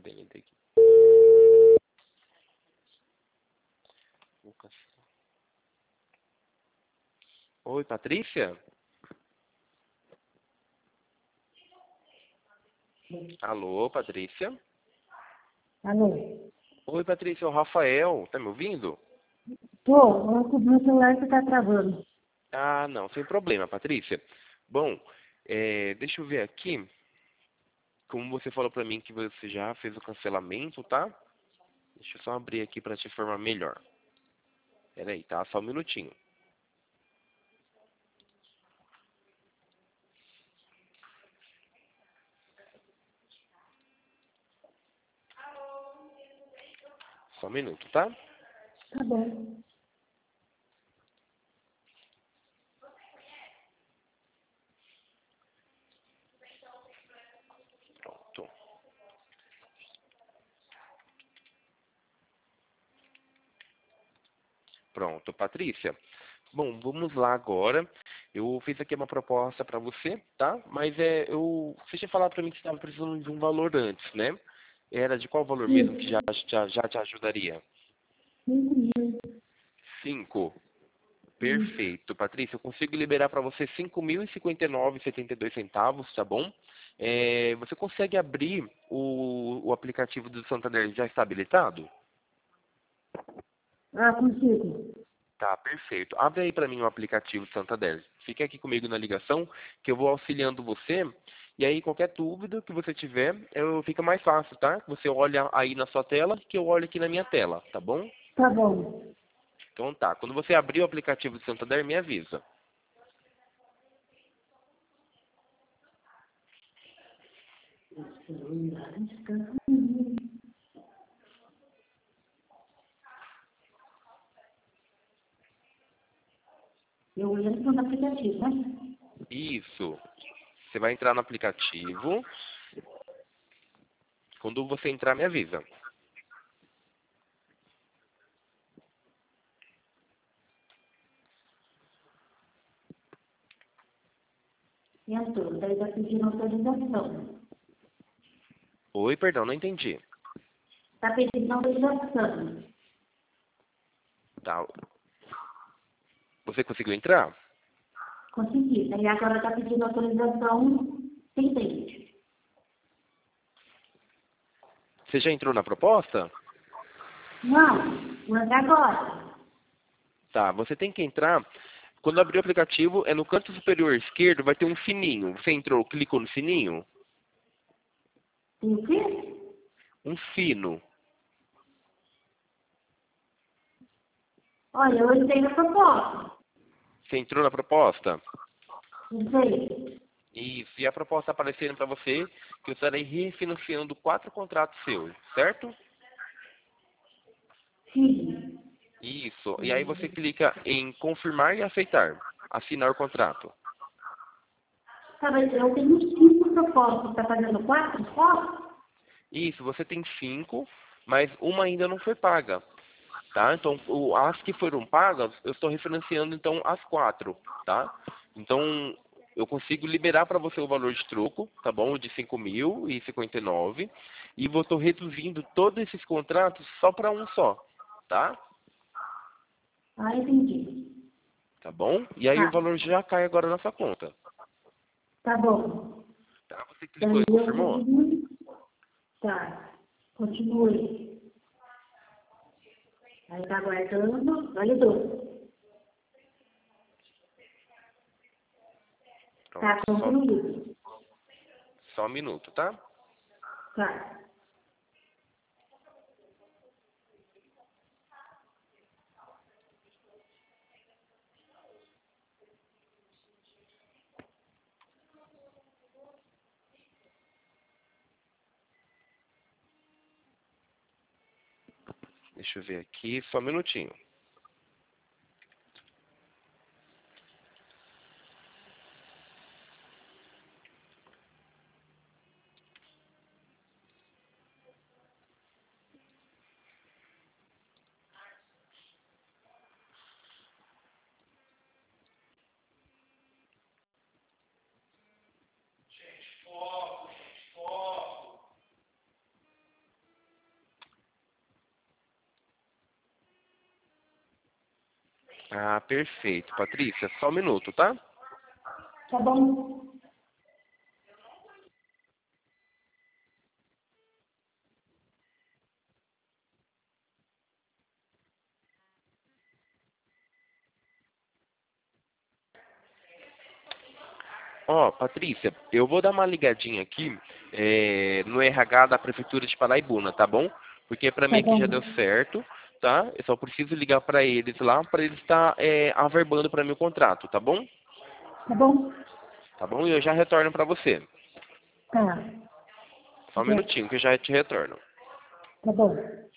bem daqui. Lucas. Oi, Patrícia? Alô, Patrícia? Alô? Oi, Patrícia, é o Rafael. Tá me ouvindo? Tô, o meu celular que tá travando. Ah, não, sem problema, Patrícia. Bom, deixa eu ver aqui. Como você falou pra mim que você já fez o cancelamento, tá? Deixa eu só abrir aqui pra te informar melhor. Pera aí, tá? Só um minutinho. Só um minuto, tá? Tá bom. Pronto. Pronto, Patrícia. Bom, vamos lá agora. Eu fiz aqui uma proposta para você, tá? Mas você tinha falado para mim que estava precisando de um valor antes, né? Era de qual valor mesmo que Isso, já te ajudaria? 5.000. 5. Isso. Perfeito, Patrícia. Eu consigo liberar para você 5.059,72 centavos, tá bom? Você consegue abrir o aplicativo do Santander já está habilitado? Ah, consigo. Tá, perfeito. Abre aí para mim o aplicativo do Santander. Fique aqui comigo na ligação, que eu vou auxiliando você. E aí, qualquer dúvida que você tiver, fica mais fácil, tá? Você olha aí na sua tela, que eu olho aqui na minha tela, tá bom? Tá bom. Então tá. Quando você abrir o aplicativo do Santander, me avisa. Eu entro no aplicativo, né? Isso. Você vai entrar no aplicativo. Quando você entrar, me avisa. Entrou. Daí tá pedindo autorização. Oi, perdão, não entendi. Tá pedindo autorização. Tá. Você conseguiu entrar? Consegui. Daí agora tá pedindo autorização sem dente. Você já entrou na proposta? Não, vou entrar agora. Tá, você tem que entrar. Quando abrir o aplicativo, no canto superior esquerdo vai ter um sininho. Você entrou, clicou no sininho? Tem o quê? Um sino. Olha, eu entrei na proposta. Você entrou na proposta? Entrei. Isso. E a proposta aparecendo para você que eu estarei refinanciando 4 contratos seus, certo? Sim. Isso. E aí você clica em confirmar e aceitar. Assinar o contrato. Tá, mas eu tenho 5 propostas. Tá fazendo 4 só? Isso. Você tem 5, mas uma ainda não foi paga. Tá? Então, as que foram pagas, eu estou refinanciando então as 4, tá? Então, eu consigo liberar para você o valor de troco, tá bom? De 5.059 e vou estou reduzindo todos esses contratos só para um só, tá? Ah, entendi. Tá bom? E aí o Tá, valor já cai agora na sua conta. tá bom. Tá? Você clicou Daí e eu confirmou? vou... Tá, continue. Aí tá aguardando, validou. Tá Pronto, concluído. só um minuto, tá? Tá. Deixa eu ver aqui, só um minutinho. Ah, perfeito. Patrícia, só um minuto, tá? Tá bom? Ó, Patrícia, eu vou dar uma ligadinha aqui no RH da Prefeitura de Paraibuna, tá bom? Porque pra mim Tá aqui já deu bom? certo, tá? Eu só preciso ligar pra eles lá, pra eles estar averbando pra mim o contrato, tá bom? Tá bom? Tá bom? E eu já retorno pra você. Tá. Só um Já. minutinho que eu já te retorno. Tá bom.